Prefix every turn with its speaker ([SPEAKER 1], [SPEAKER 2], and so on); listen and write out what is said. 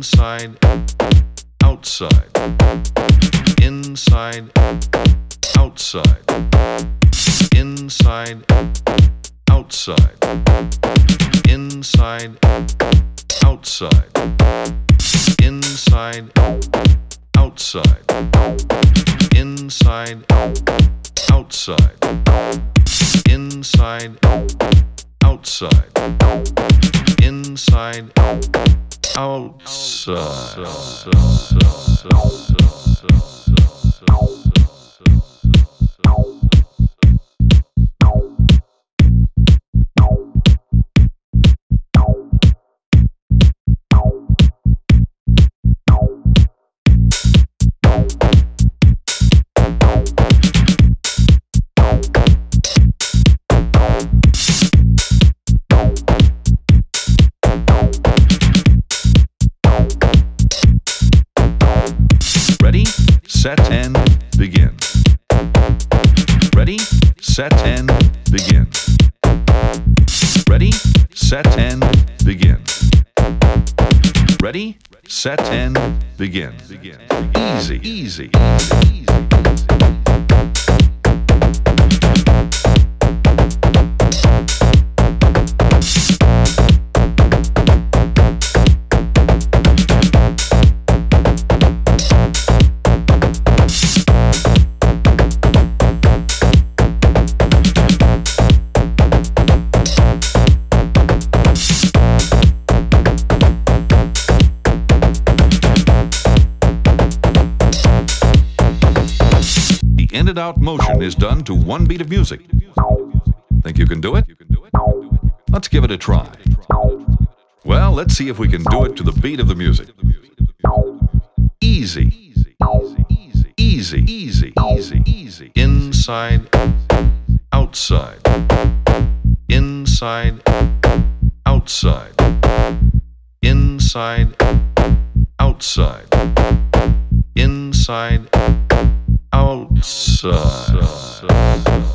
[SPEAKER 1] inside, outside, inside, outside, inside, outside, inside, outside, inside, outside, inside, outside, inside, outside, inside, Ready, set, and begin. Ready, set, and begin. Ready, set, and begin. Ready, set, and begin. Easy, easy, easy. In and out motion is done to one beat of music. Think you can do it? Let's give it a try. Well, let's see if we can do it to the beat of the music. Easy, easy, easy, easy, easy. Inside, outside, inside, outside, inside, outside, inside, outside.